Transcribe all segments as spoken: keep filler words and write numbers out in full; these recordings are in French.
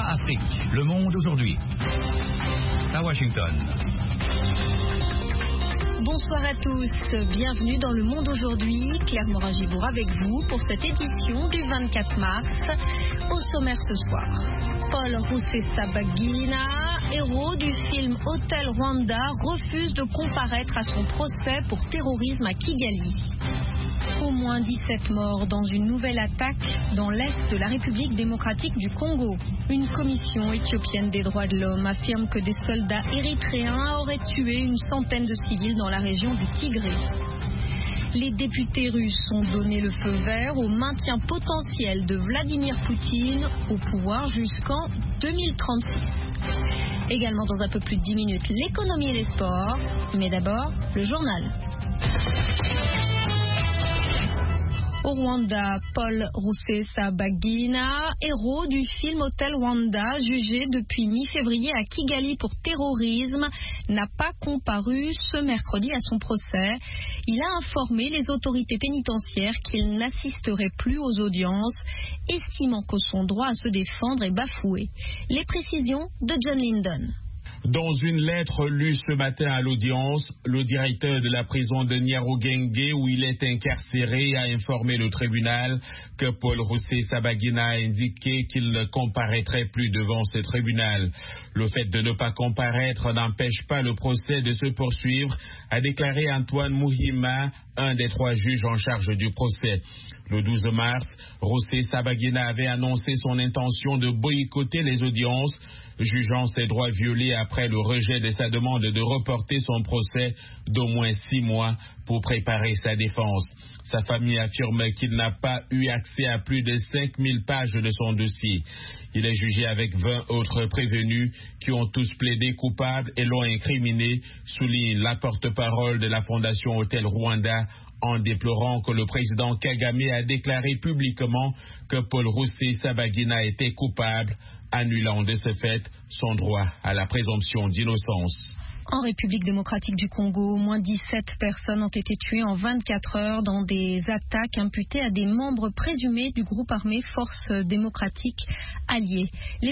Afrique, le monde aujourd'hui. À Washington. Bonsoir à tous, bienvenue dans Le Monde aujourd'hui. Claire Morin-Gibour avec vous pour cette édition du vingt-quatre mars. Au sommaire ce soir, Paul Rusesabagina, héros du film Hôtel Rwanda, refuse de comparaître à son procès pour terrorisme à Kigali. Au moins dix-sept morts dans une nouvelle attaque dans l'est de la République démocratique du Congo. Une commission éthiopienne des droits de l'homme affirme que des soldats érythréens auraient tué une centaine de civils dans la région du Tigré. Les députés russes ont donné le feu vert au maintien potentiel de Vladimir Poutine au pouvoir jusqu'en deux mille trente-six. Également dans un peu plus de dix minutes, l'économie et les sports. Mais d'abord, le journal. Au Rwanda, Paul Rusesabagina, héros du film Hôtel Rwanda, jugé depuis mi-février à Kigali pour terrorisme, n'a pas comparu ce mercredi à son procès. Il a informé les autorités pénitentiaires qu'il n'assisterait plus aux audiences, estimant que son droit à se défendre est bafoué. Les précisions de John Linden. Dans une lettre lue ce matin à l'audience, le directeur de la prison de Nyarugenge, où il est incarcéré, a informé le tribunal que Paul Rusesabagina a indiqué qu'il ne comparaîtrait plus devant ce tribunal. Le fait de ne pas comparaître n'empêche pas le procès de se poursuivre, a déclaré Antoine Muhima, un des trois juges en charge du procès. Le douze mars, Rusesabagina avait annoncé son intention de boycotter les audiences, jugeant ses droits violés après le rejet de sa demande de reporter son procès d'au moins six mois pour préparer sa défense. Sa famille affirme qu'il n'a pas eu accès à plus de cinq mille pages de son dossier. Il est jugé avec vingt autres prévenus qui ont tous plaidé coupables et l'ont incriminé, souligne la porte-parole de la Fondation Hôtel Rwanda, en déplorant que le président Kagame a déclaré publiquement que Paul Rusesabagina était coupable, annulant de ce fait son droit à la présomption d'innocence. En République démocratique du Congo, au moins dix-sept personnes ont été tuées en vingt-quatre heures dans des attaques imputées à des membres présumés du groupe armé Forces démocratiques alliées.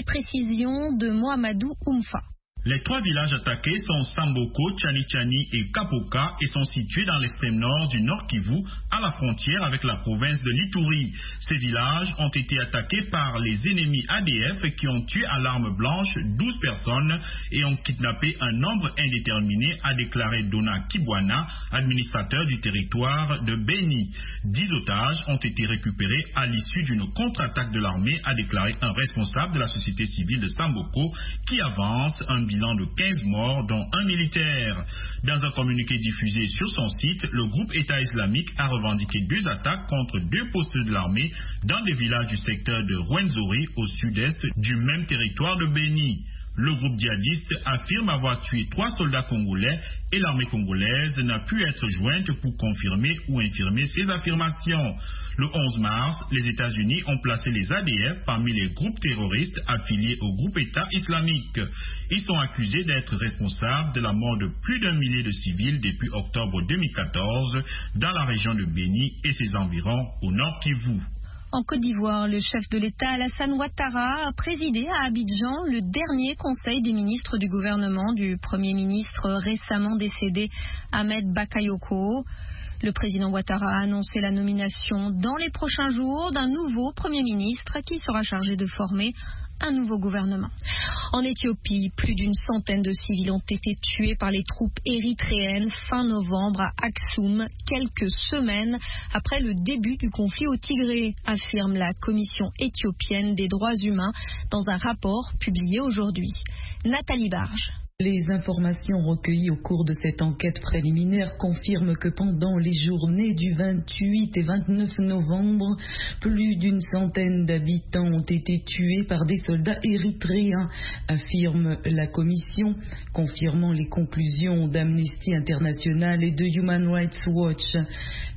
Les précisions de Mohamedou Oumfa. Les trois villages attaqués sont Samboko, Tchani-Tchani et Kapoka et sont situés dans l'extrême nord du Nord Kivu, à la frontière avec la province de l'Ituri. Ces villages ont été attaqués par les ennemis A D F qui ont tué à l'arme blanche douze personnes et ont kidnappé un nombre indéterminé, a déclaré Dona Kibwana, administrateur du territoire de Beni. Dix otages ont été récupérés à l'issue d'une contre-attaque de l'armée, a déclaré un responsable de la société civile de Samboko qui avance un bilan de quinze morts, dont un militaire. Dans un communiqué diffusé sur son site, le groupe État islamique a revendiqué deux attaques contre deux postes de l'armée dans des villages du secteur de Rwenzori, au sud-est du même territoire de Beni. Le groupe djihadiste affirme avoir tué trois soldats congolais et l'armée congolaise n'a pu être jointe pour confirmer ou infirmer ces affirmations. Le onze mars, les États-Unis ont placé les A D F parmi les groupes terroristes affiliés au groupe État islamique. Ils sont accusés d'être responsables de la mort de plus d'un millier de civils depuis octobre deux mille quatorze dans la région de Beni et ses environs au Nord Kivu. En Côte d'Ivoire, le chef de l'État Alassane Ouattara a présidé à Abidjan le dernier conseil des ministres du gouvernement du Premier ministre récemment décédé Ahmed Bakayoko. Le président Ouattara a annoncé la nomination dans les prochains jours d'un nouveau Premier ministre qui sera chargé de former un nouveau gouvernement. En Éthiopie, plus d'une centaine de civils ont été tués par les troupes érythréennes fin novembre à Aksum, quelques semaines après le début du conflit au Tigré, affirme la Commission éthiopienne des droits humains dans un rapport publié aujourd'hui. Nathalie Barge. Les informations recueillies au cours de cette enquête préliminaire confirment que pendant les journées du vingt-huit et vingt-neuf novembre, plus d'une centaine d'habitants ont été tués par des soldats érythréens, affirme la commission, confirmant les conclusions d'Amnesty International et de Human Rights Watch.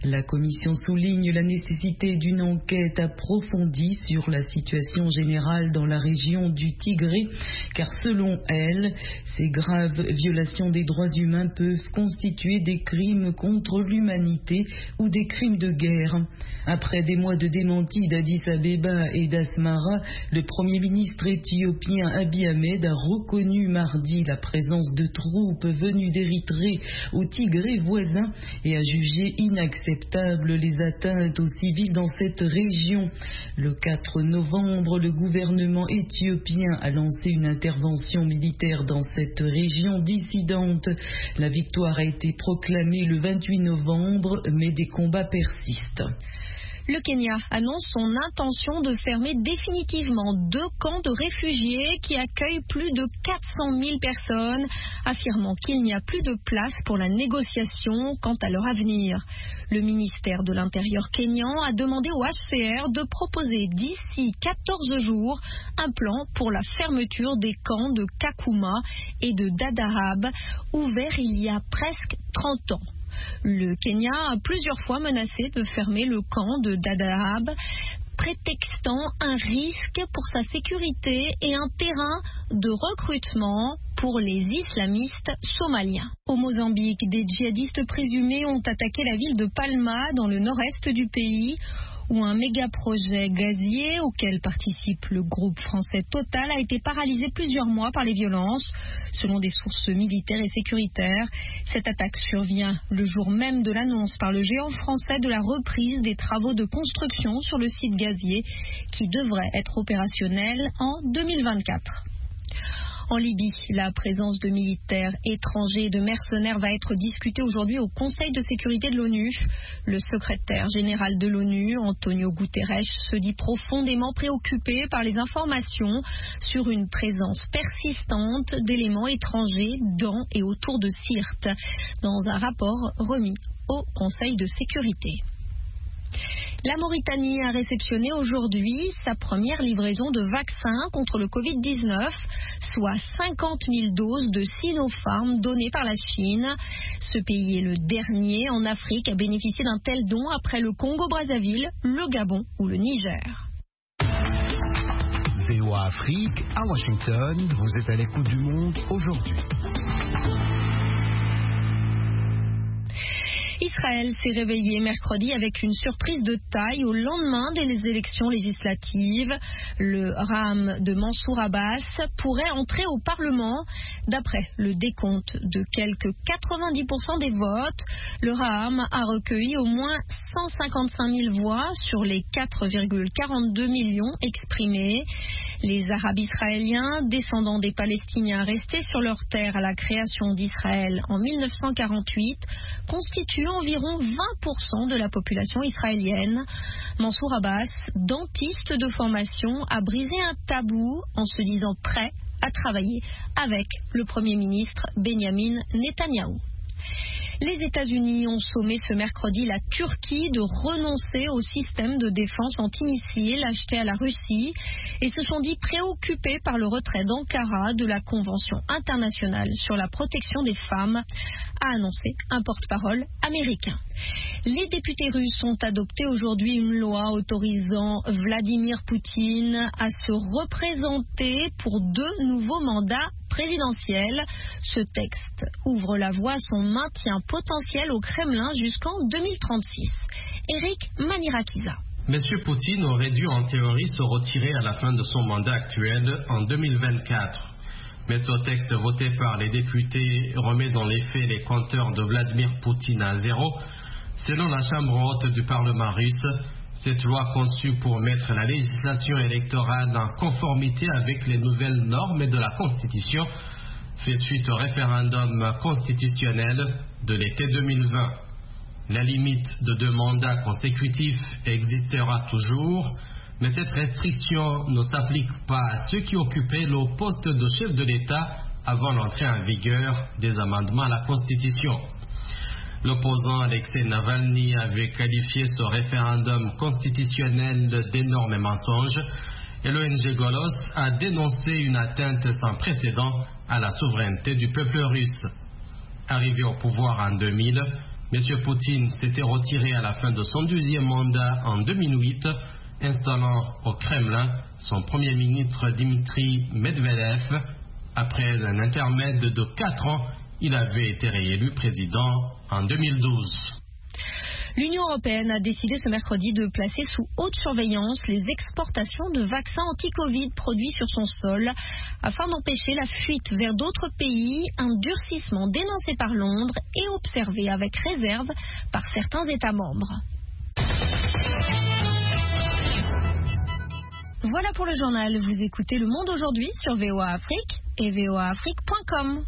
La commission souligne la nécessité d'une enquête approfondie sur la situation générale dans la région du Tigré, car selon elle, ces graves violations des droits humains peuvent constituer des crimes contre l'humanité ou des crimes de guerre. Après des mois de démentis d'Addis Abeba et d'Asmara, le Premier ministre éthiopien Abiy Ahmed a reconnu mardi la présence de troupes venues d'Érythrée au Tigré voisin et a jugé inacceptable les atteintes aux civils dans cette région. Le quatre novembre, le gouvernement éthiopien a lancé une intervention militaire dans cette région dissidente. La victoire a été proclamée le vingt-huit novembre, mais des combats persistent. Le Kenya annonce son intention de fermer définitivement deux camps de réfugiés qui accueillent plus de quatre cent mille personnes, affirmant qu'il n'y a plus de place pour la négociation quant à leur avenir. Le ministère de l'Intérieur kényan a demandé au H C R de proposer d'ici quatorze jours un plan pour la fermeture des camps de Kakuma et de Dadaab, ouverts il y a presque trente ans. Le Kenya a plusieurs fois menacé de fermer le camp de Dadaab, prétextant un risque pour sa sécurité et un terrain de recrutement pour les islamistes somaliens. Au Mozambique, des djihadistes présumés ont attaqué la ville de Palma dans le nord-est du pays, où un méga-projet gazier auquel participe le groupe français Total a été paralysé plusieurs mois par les violences. Selon des sources militaires et sécuritaires, cette attaque survient le jour même de l'annonce par le géant français de la reprise des travaux de construction sur le site gazier qui devrait être opérationnel en deux mille vingt-quatre. En Libye, la présence de militaires étrangers et de mercenaires va être discutée aujourd'hui au Conseil de sécurité de l'ONU. Le secrétaire général de l'ONU, Antonio Guterres, se dit profondément préoccupé par les informations sur une présence persistante d'éléments étrangers dans et autour de Sirte, dans un rapport remis au Conseil de sécurité. La Mauritanie a réceptionné aujourd'hui sa première livraison de vaccins contre le covid dix-neuf, soit cinquante mille doses de Sinopharm données par la Chine. Ce pays est le dernier en Afrique à bénéficier d'un tel don après le Congo-Brazzaville, le Gabon ou le Niger. V O A Afrique, à Washington, vous êtes à l'écoute du monde aujourd'hui. Israël s'est réveillé mercredi avec une surprise de taille au lendemain des élections législatives. Le Raham de Mansour Abbas pourrait entrer au Parlement. D'après le décompte de quelques quatre-vingt-dix pour cent des votes, le Raham a recueilli au moins cent cinquante-cinq mille voix sur les quatre virgule quarante-deux millions exprimés. Les Arabes israéliens, descendants des Palestiniens restés sur leur terre à la création d'Israël en mille neuf cent quarante-huit, constituent environ vingt pour cent de la population israélienne. Mansour Abbas, dentiste de formation, a brisé un tabou en se disant prêt à travailler avec le Premier ministre Benjamin Netanyahou. Les États-Unis ont sommé ce mercredi la Turquie de renoncer au système de défense antimissiles acheté à la Russie et se sont dit préoccupés par le retrait d'Ankara de la Convention internationale sur la protection des femmes, a annoncé un porte-parole américain. Les députés russes ont adopté aujourd'hui une loi autorisant Vladimir Poutine à se représenter pour deux nouveaux mandats présidentiels. Ce texte ouvre la voie à son maintien potentiel au Kremlin jusqu'en deux mille trente-six. Eric Manirakiza. Monsieur Poutine aurait dû en théorie se retirer à la fin de son mandat actuel en deux mille vingt-quatre. Mais ce texte voté par les députés remet dans les faits les compteurs de Vladimir Poutine à zéro. Selon la Chambre haute du Parlement russe, cette loi conçue pour mettre la législation électorale en conformité avec les nouvelles normes de la Constitution fait suite au référendum constitutionnel de l'été deux mille vingt. La limite de deux mandats consécutifs existera toujours, mais cette restriction ne s'applique pas à ceux qui occupaient le poste de chef de l'État avant l'entrée en vigueur des amendements à la Constitution. L'opposant Alexei Navalny avait qualifié ce référendum constitutionnel d'énorme mensonge et l'O N G Golos a dénoncé une atteinte sans précédent à la souveraineté du peuple russe. Arrivé au pouvoir en deux mille, M. Poutine s'était retiré à la fin de son deuxième mandat en deux mille huit, installant au Kremlin son premier ministre Dmitry Medvedev. Après un intermède de quatre ans, il avait été réélu président en deux mille douze. L'Union européenne a décidé ce mercredi de placer sous haute surveillance les exportations de vaccins anti-Covid produits sur son sol afin d'empêcher la fuite vers d'autres pays, un durcissement dénoncé par Londres et observé avec réserve par certains États membres. Voilà pour le journal. Vous écoutez Le Monde aujourd'hui sur V O A Afrique et v o a afrique point com.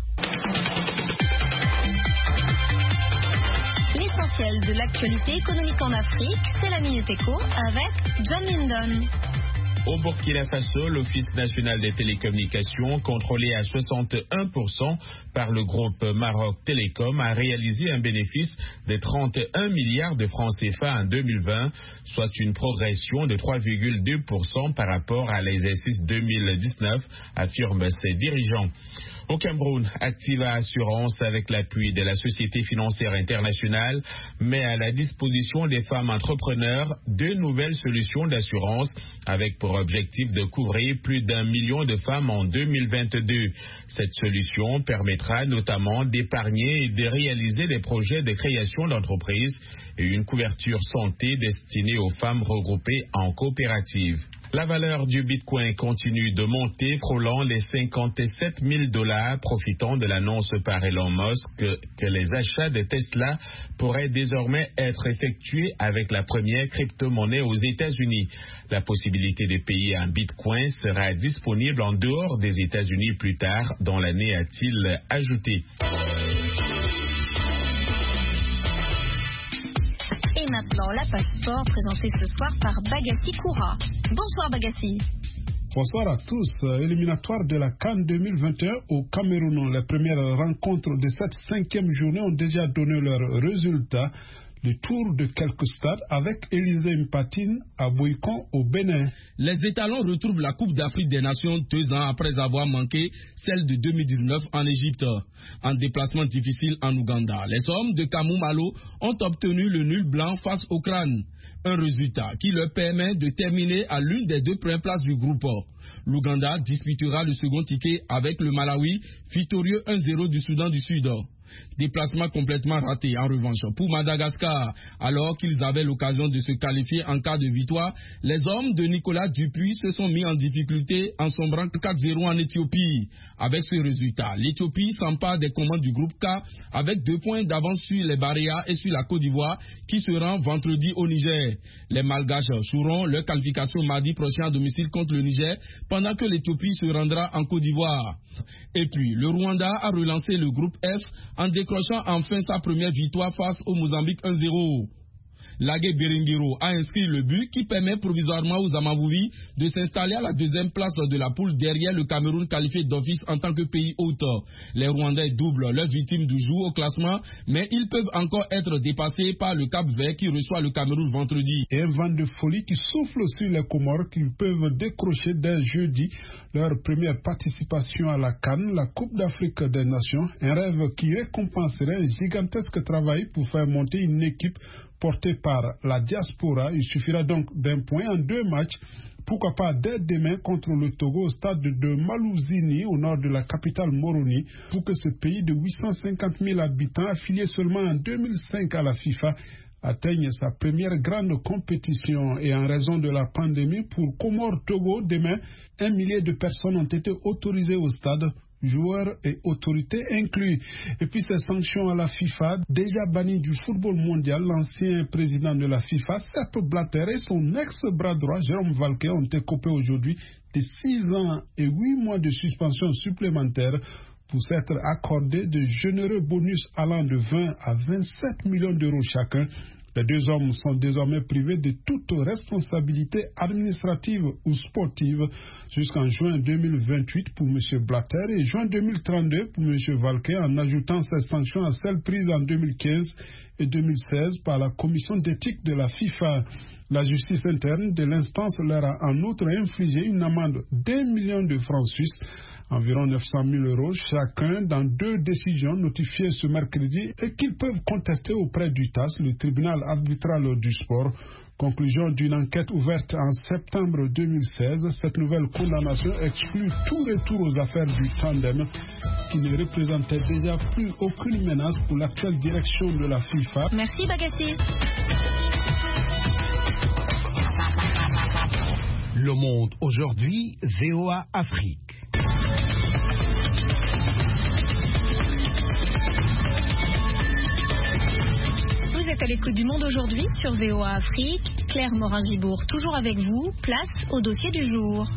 L'essentiel de l'actualité économique en Afrique, c'est la Minute Éco avec John Lindon. Au Burkina Faso, l'Office national des télécommunications, contrôlé à soixante et un pour cent par le groupe Maroc Télécom, a réalisé un bénéfice de trente et un milliards de francs C F A en deux mille vingt, soit une progression de trois virgule deux pour cent par rapport à l'exercice deux mille dix-neuf, affirment ses dirigeants. Au Cameroun, Activa Assurance, avec l'appui de la Société financière internationale, met à la disposition des femmes entrepreneurs deux nouvelles solutions d'assurance avec pour objectif de couvrir plus d'un million de femmes en deux mille vingt-deux. Cette solution permettra notamment d'épargner et de réaliser des projets de création d'entreprises et une couverture santé destinée aux femmes regroupées en coopérative. La valeur du Bitcoin continue de monter, frôlant les cinquante-sept mille dollars, profitant de l'annonce par Elon Musk que, que les achats de Tesla pourraient désormais être effectués avec la première crypto-monnaie aux États-Unis. La possibilité de payer en Bitcoin sera disponible en dehors des États-Unis plus tard dans l'année, a-t-il ajouté. Et maintenant, la page sport présentée ce soir par Bagassi Koura. Bonsoir Bagassi. Bonsoir à tous. Éliminatoire de la CAN deux mille vingt et un au Cameroun. Les premières rencontres de cette cinquième journée ont déjà donné leurs résultats. Le tour de quelques stades avec Élisée Mpatine à Boïcon au Bénin. Les étalons retrouvent la Coupe d'Afrique des Nations deux ans après avoir manqué celle de deux mille dix-neuf en Égypte. En déplacement difficile en Ouganda, les hommes de Kamou Malo ont obtenu le nul blanc face au Crâne. Un résultat qui leur permet de terminer à l'une des deux premières places du groupe. L'Ouganda disputera le second ticket avec le Malawi, victorieux un zéro du Soudan du Sud. Déplacement complètement raté en revanche pour Madagascar. Alors qu'ils avaient l'occasion de se qualifier en cas de victoire, les hommes de Nicolas Dupuis se sont mis en difficulté en sombrant quatre zéro en Éthiopie. Avec ce résultat, l'Éthiopie s'empare des commandes du groupe K avec deux points d'avance sur les Baréas et sur la Côte d'Ivoire qui se rend vendredi au Niger. Les Malgaches joueront leur qualification mardi prochain à domicile contre le Niger pendant que l'Éthiopie se rendra en Côte d'Ivoire. Et puis, le Rwanda a relancé le groupe F en décrochant enfin sa première victoire face au Mozambique un zéro. Lagué Berengero a inscrit le but qui permet provisoirement aux Amavubi de s'installer à la deuxième place de la poule derrière le Cameroun qualifié d'office en tant que pays hôte. Les Rwandais doublent leurs victimes du jour au classement, mais ils peuvent encore être dépassés par le Cap-Vert qui reçoit le Cameroun vendredi. Et un vent de folie qui souffle sur les Comores qui peuvent décrocher dès jeudi leur première participation à la CAN, la Coupe d'Afrique des Nations, un rêve qui récompenserait un gigantesque travail pour faire monter une équipe porté par la diaspora. Il suffira donc d'un point en deux matchs, pourquoi pas dès demain contre le Togo au stade de Malouzini au nord de la capitale Moroni, pour que ce pays de huit cent cinquante mille habitants affilié seulement en deux mille cinq à la FIFA atteigne sa première grande compétition. Et en raison de la pandémie, pour Comores-Togo, demain, un millier de personnes ont été autorisées au stade, joueurs et autorités inclus. Et puis ces sanctions à la FIFA, déjà banni du football mondial, l'ancien président de la FIFA, Sepp Blatter, et son ex-bras droit, Jérôme Valquet, ont été coupés aujourd'hui de six ans et huit mois de suspension supplémentaire pour s'être accordés de généreux bonus allant de vingt à vingt-sept millions d'euros chacun. Les deux hommes sont désormais privés de toute responsabilité administrative ou sportive jusqu'en juin deux mille vingt-huit pour M. Blatter et juin deux mille trente-deux pour M. Valquet, en ajoutant ces sanctions à celles prises en deux mille quinze et deux mille seize par la commission d'éthique de la FIFA. La justice interne de l'instance leur a en outre infligé une amende d'un million de francs suisses, environ neuf cent mille euros chacun, dans deux décisions notifiées ce mercredi et qu'ils peuvent contester auprès du T A S, le tribunal arbitral du sport. Conclusion d'une enquête ouverte en septembre deux mille seize, cette nouvelle condamnation exclut tout retour aux affaires du tandem qui ne représentait déjà plus aucune menace pour l'actuelle direction de la FIFA. Merci Bagassi. Le Monde aujourd'hui, V O A Afrique. Vous êtes à l'écoute du Monde aujourd'hui sur V O A Afrique. Claire Morin-Gibourg, toujours avec vous. Place au dossier du jour.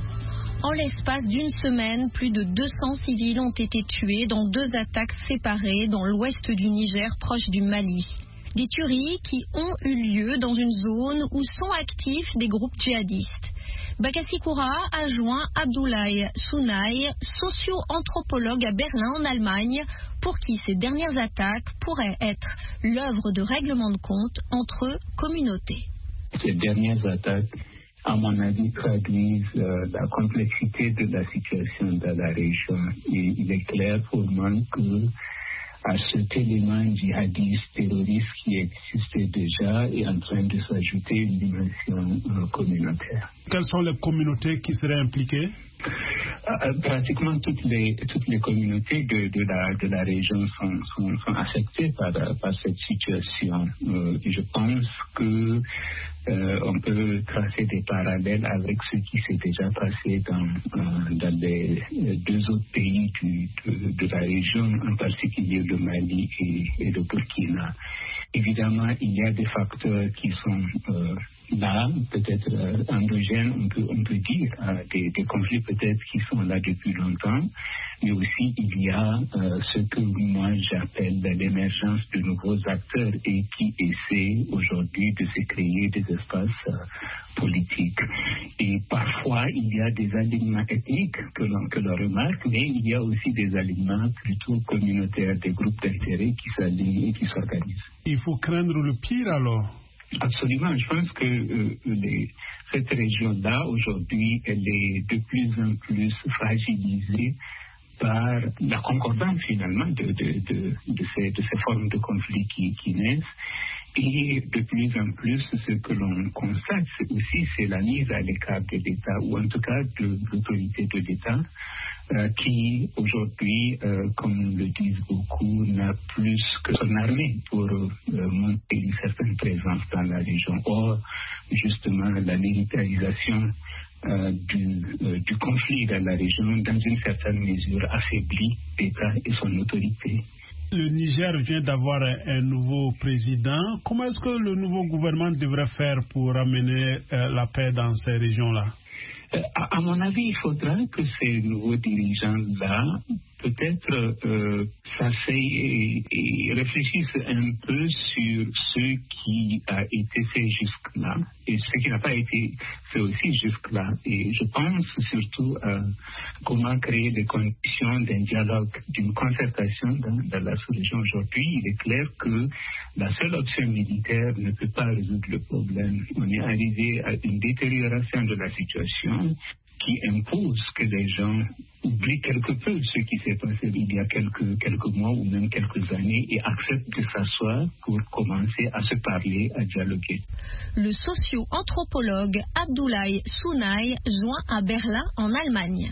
En l'espace d'une semaine, plus de deux cents civils ont été tués dans deux attaques séparées dans l'ouest du Niger, proche du Mali. Des tueries qui ont eu lieu dans une zone où sont actifs des groupes djihadistes. Bakassi Koura a joint Abdoulaye Sounaï, socio-anthropologue à Berlin en Allemagne, pour qui ces dernières attaques pourraient être l'œuvre de règlement de compte entre communautés. Ces dernières attaques, à mon avis, traduisent euh, la complexité de la situation dans la région. Et il est clair pour moi que à cet élément djihadiste, terroriste qui existait déjà est en train de s'ajouter une dimension euh, communautaire. Quelles sont les communautés qui seraient impliquées? Euh, pratiquement toutes les toutes les communautés de, de la de la région sont sont, sont affectées par par cette situation. Euh, je pense que euh, on peut tracer des parallèles avec ce qui s'est déjà passé dans euh, dans les deux autres pays du, de, de la région, en particulier le Mali et, et le Burkina. Évidemment, il y a des facteurs qui sont euh, là, peut-être euh, endogènes, on peut, on peut dire, euh, des, des conflits peut-être qui sont là depuis longtemps, mais aussi il y a euh, ce que moi j'appelle l'émergence de nouveaux acteurs et qui essaient aujourd'hui de se créer des espaces euh, politiques. Et parfois, il y a des alignements ethniques que l'on, que l'on remarque, mais il y a aussi des alignements plutôt communautaires, des groupes d'intérêt qui s'alignent et qui s'organisent. Il faut craindre le pire alors? Absolument. Je pense que euh, les, cette région-là, aujourd'hui, elle est de plus en plus fragilisée par la concordance finalement de, de, de, de, ces, de ces formes de conflits qui, qui naissent. Et de plus en plus, ce que l'on constate c'est aussi, c'est la mise à l'écart de l'État, ou en tout cas de l'autorité de l'État, euh, qui aujourd'hui, euh, comme le disent beaucoup, n'a plus que son armée pour euh, monter une certaine présence dans la région. Or, justement, la militarisation euh, du, euh, du conflit dans la région, dans une certaine mesure, affaiblit l'État et son autorité. Le Niger vient d'avoir un nouveau président. Comment est-ce que le nouveau gouvernement devrait faire pour amener euh, la paix dans ces régions-là? Euh, à, à mon avis, il faudra que ces nouveaux dirigeants-là, peut-être, euh, s'asseyent et, et réfléchissent un peu sur ce qui a été fait jusque-là et ce qui n'a pas été fait aussi jusque-là. Et je pense surtout à comment créer les conditions d'un dialogue, d'une concertation dans, dans la sous-région. Aujourd'hui, il est clair que la seule option militaire ne peut pas résoudre le problème. On est arrivé à une détérioration de la situation qui impose que les gens oublient quelque peu ce qui s'est passé il y a quelques, quelques mois ou même quelques années et acceptent de s'asseoir pour commencer à se parler, à dialoguer. Le socio-anthropologue Abdoulaye Sounaï joint à Berlin en Allemagne.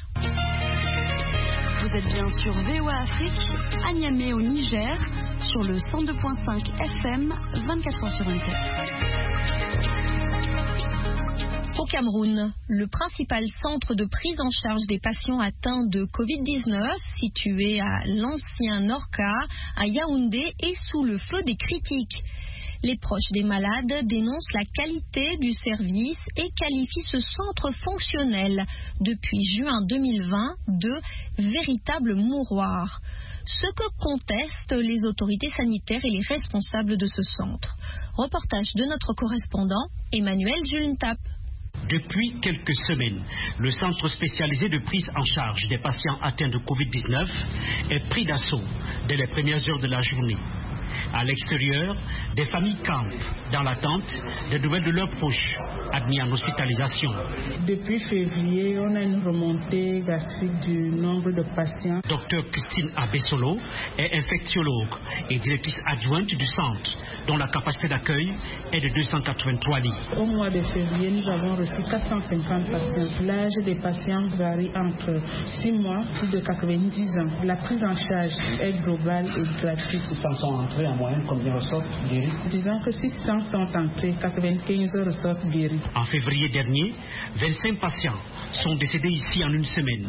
Vous êtes bien sur V O A Afrique, à Niamey au Niger, sur le cent deux virgule cinq F M, vingt-quatre heures sur vingt-quatre. Au Cameroun, le principal centre de prise en charge des patients atteints de covid dix-neuf, situé à l'ancien Norca, à Yaoundé, est sous le feu des critiques. Les proches des malades dénoncent la qualité du service et qualifient ce centre fonctionnel depuis juin deux mille vingt de véritable mouroir. Ce que contestent les autorités sanitaires et les responsables de ce centre. Reportage de notre correspondant Emmanuel Julentap. Depuis quelques semaines, le centre spécialisé de prise en charge des patients atteints de covid dix-neuf est pris d'assaut dès les premières heures de la journée. À l'extérieur, des familles campent dans l'attente des nouvelles de leurs proches admis en hospitalisation. Depuis février, on a une remontée gastrique du nombre de patients. Docteur Christine Abessolo est infectiologue et directrice adjointe du centre, dont la capacité d'accueil est de deux cent quatre-vingt-trois lits. Au mois de février, nous avons reçu quatre cent cinquante patients. L'âge des patients varie entre six mois et de quatre-vingt-dix ans. La prise en charge est globale et gratuite. six cents sont entrés en moyenne, combien ressortent guéris? Disons que six cents sont entrés, quatre-vingt-quinze ressortent guéris. En février dernier, vingt-cinq patients sont décédés ici en une semaine.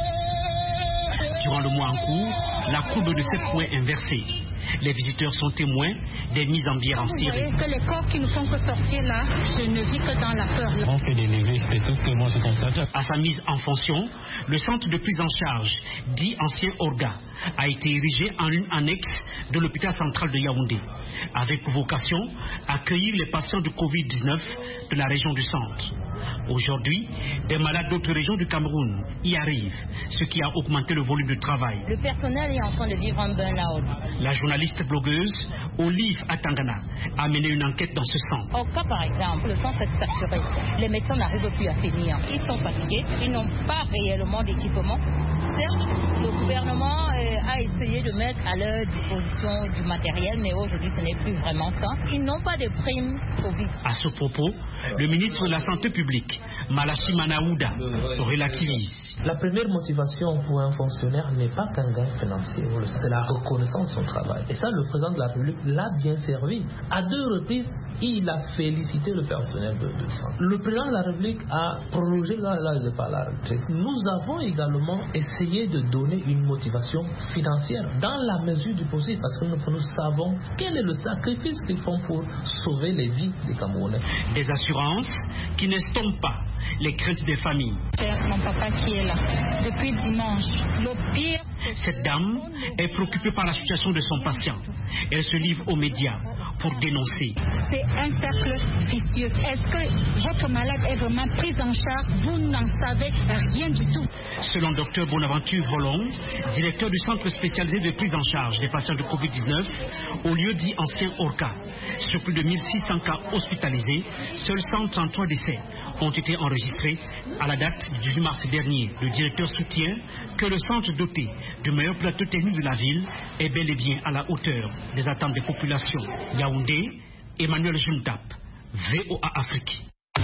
Durant le mois en cours, la courbe de sept points inversée. Les visiteurs sont témoins des mises en bière en série. Vous voyez que les corps qui ne font que sortir là, je ne vis que dans la peur. On fait des levées, c'est tout ce que moi je constate. À sa mise en fonction, le centre de prise en charge, dit ancien Orga, a été érigé en une annexe de l'hôpital central de Yaoundé, avec pour vocation accueillir les patients de covid dix-neuf de la région du centre. Aujourd'hui, des malades d'autres régions du Cameroun y arrivent, ce qui a augmenté le volume de travail. Le personnel est en train de vivre un burn-out. La journaliste blogueuse Olive Atangana a mené une enquête dans ce sens. Au cas par exemple, le centre est saturé. Les médecins n'arrivent plus à finir. Ils sont fatigués, ils n'ont pas réellement d'équipement. Certes, le gouvernement euh, a essayé de mettre à leur disposition du matériel, mais aujourd'hui ce n'est plus vraiment ça. Ils n'ont pas de primes Covid. À ce propos, le ministre de la Santé publique, Malachi Manaouda, relativise. La première motivation pour un fonctionnaire n'est pas qu'un gain financier, c'est la reconnaissance de son travail. Et ça, le président de la République l'a bien servi. À deux reprises, il a félicité le personnel de, de santé. Le président de la République a prolongé l'âge de départ à la retraite. Nous avons également essayé de donner une motivation financière dans la mesure du possible, parce que nous, nous savons quel est le sacrifice qu'ils font pour sauver les vies des Camerounais. Des assurances qui n'estompent pas les craintes des familles. C'est mon papa qui est là depuis dimanche. Le pire. Cette dame est préoccupée par la situation de son patient. Elle se livre aux médias pour dénoncer. C'est un cercle vicieux. Est-ce que votre malade est vraiment pris en charge? Vous n'en savez rien du tout. Selon Dr Bonaventure Volon, directeur du centre spécialisé de prise en charge des patients de covid dix-neuf, au lieu dit ancien Orca, sur plus de mille six cents cas hospitalisés, seuls cent trente-trois décès ont été enregistrés à la date du huit mars dernier. Le directeur soutient que le centre doté du meilleur plateau technique de la ville est bel et bien à la hauteur des attentes des populations. Yaoundé, Emmanuel Juntap, V O A Afrique.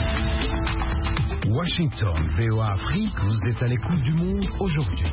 Washington, V O A Afrique, vous êtes à l'écoute du monde aujourd'hui.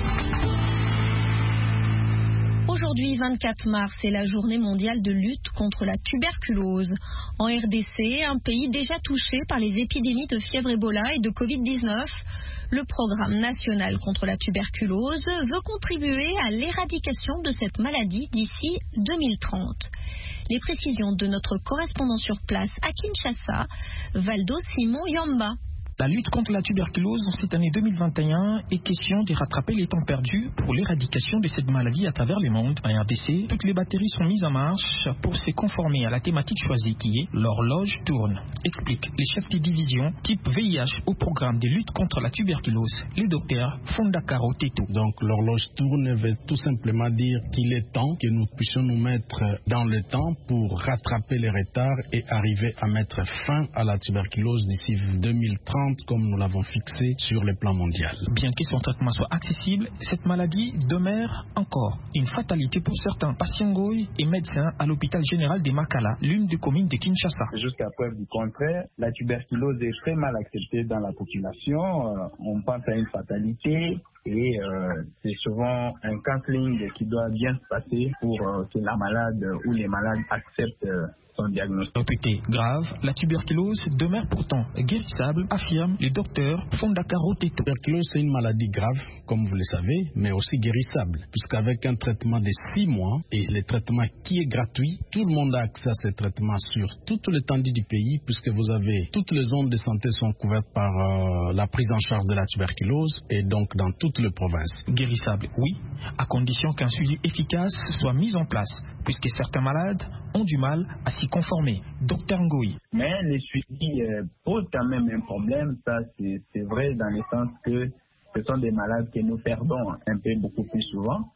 Aujourd'hui, vingt-quatre mars, c'est la journée mondiale de lutte contre la tuberculose. En R D C, un pays déjà touché par les épidémies de fièvre Ebola et de covid dix-neuf, le programme national contre la tuberculose veut contribuer à l'éradication de cette maladie d'ici deux mille trente. Les précisions de notre correspondant sur place à Kinshasa, Valdo Simon Yamba. La lutte contre la tuberculose en cette année deux mille vingt et un est question de rattraper les temps perdus pour l'éradication de cette maladie à travers le monde. En R D C, toutes les batteries sont mises en marche pour se conformer à la thématique choisie qui est l'horloge tourne, explique les chefs de division type V I H au programme de lutte contre la tuberculose, le docteur Fondakaro Teto. Donc l'horloge tourne veut tout simplement dire qu'il est temps que nous puissions nous mettre dans le temps pour rattraper les retards et arriver à mettre fin à la tuberculose d'ici deux mille trente. Comme nous l'avons fixé sur le plan mondial. Bien que son traitement soit accessible, cette maladie demeure encore une fatalité pour certains patients goy et médecins à l'hôpital général de Makala, l'une des communes de Kinshasa. Jusqu'à preuve du contraire, la tuberculose est très mal acceptée dans la population. Euh, on pense à une fatalité. Et euh, c'est souvent un counseling qui doit bien se passer pour euh, que la malade ou les malades acceptent euh, son diagnostic. Réputée grave, la tuberculose demeure pourtant guérissable, affirme le docteur Fondakaro Teto. La tuberculose, c'est une maladie grave, comme vous le savez, mais aussi guérissable, puisqu'avec un traitement de six mois et le traitement qui est gratuit, tout le monde a accès à ce traitement sur toute l'étendue du pays, puisque vous avez toutes les zones de santé sont couvertes par euh, la prise en charge de la tuberculose et donc dans toutes les provinces. Guérissable, oui, à condition qu'un suivi efficace soit mis en place, puisque certains malades ont du mal à s'y conformer. Docteur Ngoï. Mais les suivis euh, posent quand même un problème, ça c'est, c'est vrai dans le sens que ce sont des malades que nous perdons un peu beaucoup plus souvent.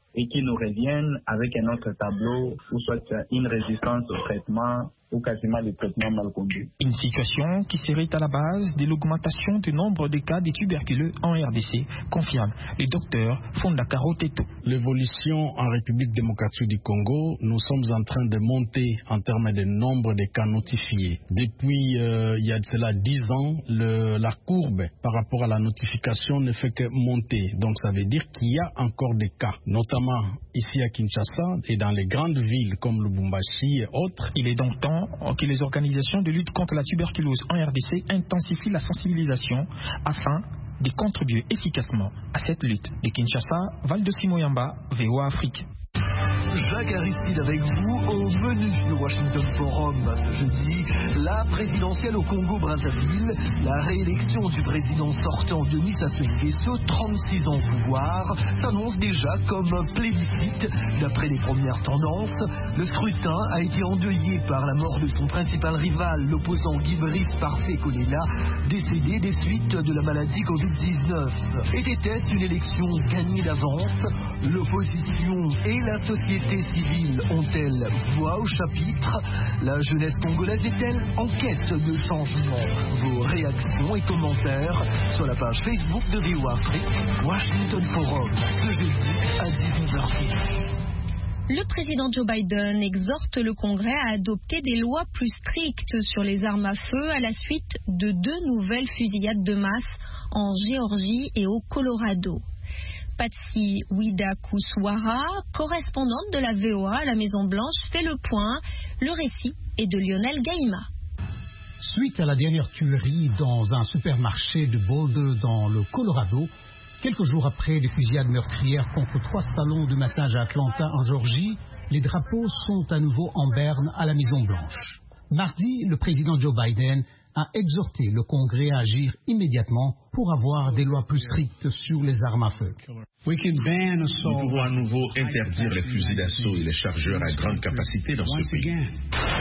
et qui nous reviennent avec un autre tableau ou soit une résistance au traitement ou quasiment des traitements mal conduits. Une situation qui serait à la base de l'augmentation du nombre de cas de tuberculeux en R D C, confirme le docteur Fondakaro Teto. L'évolution en République démocratique du Congo, nous sommes en train de monter en termes de nombre de cas notifiés. Depuis euh, il y a de cela dix ans, le, la courbe par rapport à la notification ne fait que monter. Donc ça veut dire qu'il y a encore des cas, notamment ici à Kinshasa et dans les grandes villes comme Lubumbashi et autres. Il est donc temps que les organisations de lutte contre la tuberculose en R D C intensifient la sensibilisation afin de contribuer efficacement à cette lutte. De Kinshasa, Valdo Simoyamba, V O A Afrique. Jacques Aristide avec vous au menu du Washington Forum ce jeudi. La présidentielle au Congo-Brazzaville, la réélection du président sortant Denis Sassou Nguesso, trente-six ans au pouvoir, s'annonce déjà comme un plébiscite. D'après les premières tendances, le scrutin a été endeuillé par la mort de son principal rival, l'opposant Guy Brice Parfait Kolela, décédé des suites de la maladie covid dix-neuf. Était-ce une élection gagnée d'avance? L'opposition et la société civile ont-elles voix au chapitre? La jeunesse congolaise est-elle en quête de changement? Vos réactions et commentaires sur la page Facebook de V O A Afrique, Washington Forum, ce jeudi à dix-neuf heures trente. Le président Joe Biden exhorte le Congrès à adopter des lois plus strictes sur les armes à feu à la suite de deux nouvelles fusillades de masse en Géorgie et au Colorado. Patsy Widakuswara, correspondante de la V O A à la Maison-Blanche, fait le point. Le récit est de Lionel Gaïma. Suite à la dernière tuerie dans un supermarché de Boulder dans le Colorado, quelques jours après les fusillades meurtrières contre trois salons de massage à Atlanta en Géorgie, les drapeaux sont à nouveau en berne à la Maison-Blanche. Mardi, le président Joe Biden a exhorté le Congrès à agir immédiatement pour avoir des lois plus strictes sur les armes à feu. Nous pouvons à nouveau interdire les fusils d'assaut et les chargeurs à grande capacité dans ce pays.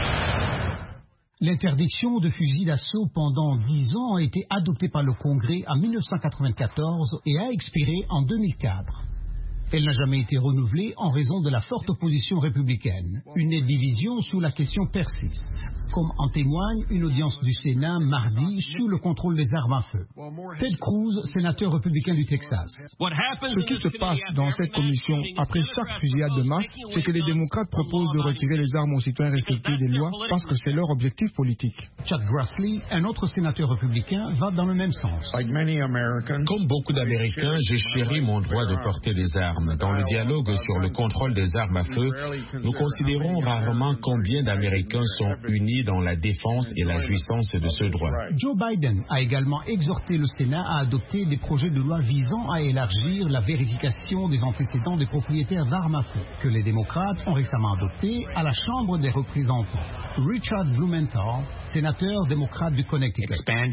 L'interdiction de fusils d'assaut pendant dix ans a été adoptée par le Congrès en mille neuf cent quatre-vingt-quatorze et a expiré en deux mille quatre. Elle n'a jamais été renouvelée en raison de la forte opposition républicaine. Une division sur la question persiste, comme en témoigne une audience du Sénat mardi sur le contrôle des armes à feu. Ted Cruz, sénateur républicain du Texas. Ce qui se passe dans cette commission après chaque fusillade de masse, c'est que les démocrates proposent de retirer les armes aux citoyens respectés des lois parce que c'est leur objectif politique. Chuck Grassley, un autre sénateur républicain, va dans le même sens. Comme beaucoup d'Américains, j'ai chéri mon droit de porter des armes. Dans le dialogue sur le contrôle des armes à feu, nous considérons rarement combien d'Américains sont unis dans la défense et la jouissance de ce droit. Joe Biden a également exhorté le Sénat à adopter des projets de loi visant à élargir la vérification des antécédents des propriétaires d'armes à feu, que les démocrates ont récemment adopté à la Chambre des représentants. Richard Blumenthal, sénateur démocrate du Connecticut.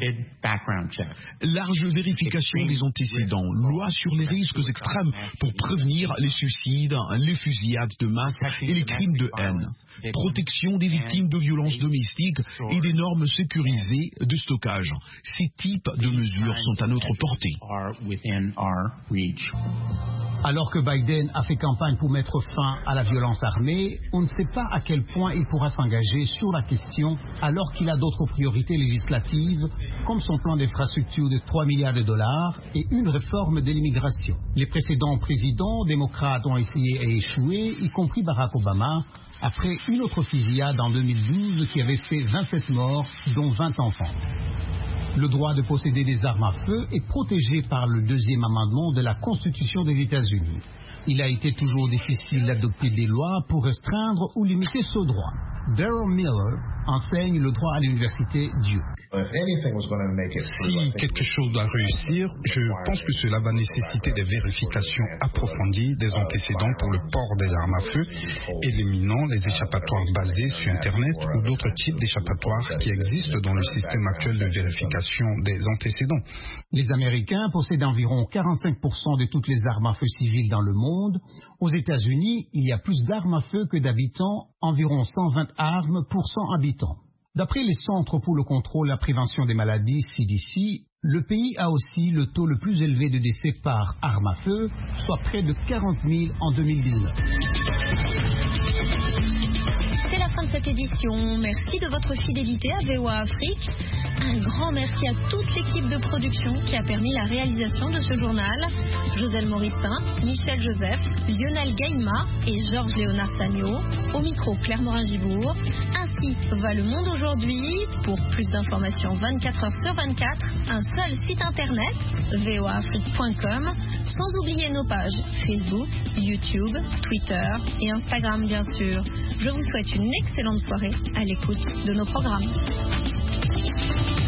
Large vérification des antécédents, loi sur les risques extrêmes pour prévenir les suicides, les fusillades de masse et les crimes de haine, protection des victimes de violences domestiques et des normes sécurisées de stockage. Ces types de mesures sont à notre portée. Alors que Biden a fait campagne pour mettre fin à la violence armée, on ne sait pas à quel point il pourra s'engager sur la question alors qu'il a d'autres priorités législatives, comme son plan d'infrastructure de trois milliards de dollars et une réforme de l'immigration. Les précédents présidents démocrates ont essayé et échoué, y compris Barack Obama, après une autre fusillade en deux mille douze qui avait fait vingt-sept morts, dont vingt enfants. Le droit de posséder des armes à feu est protégé par le deuxième amendement de la Constitution des États-Unis. Il a été toujours difficile d'adopter des lois pour restreindre ou limiter ce droit. Daryl Miller enseigne le droit à l'université Duke. Si quelque chose doit réussir, je pense que cela va nécessiter des vérifications approfondies des antécédents pour le port des armes à feu, éliminant les échappatoires basés sur Internet ou d'autres types d'échappatoires qui existent dans le système actuel de vérification des antécédents. Les Américains possèdent environ quarante-cinq pour cent de toutes les armes à feu civiles dans le monde. Aux États-Unis, il y a plus d'armes à feu que d'habitants, environ cent vingt armes pour cent habitants. D'après les Centres pour le contrôle et la prévention des maladies, C D C, le pays a aussi le taux le plus élevé de décès par arme à feu, soit près de quarante mille en deux mille dix-neuf. C'est la fin de cette édition. Merci de votre fidélité à V O A Afrique. Un grand merci à toute l'équipe de production qui a permis la réalisation de ce journal. Joselle Morissin, Michel Joseph, Lionel Gaïma et Georges Léonard Sagno. Au micro, Claire Morin-Gibourg. Ainsi va le monde aujourd'hui. Pour plus d'informations vingt-quatre heures sur vingt-quatre, un seul site internet, v o a afrique point com, sans oublier nos pages Facebook, YouTube, Twitter et Instagram bien sûr. Je vous souhaite une excellente soirée à l'écoute de nos programmes.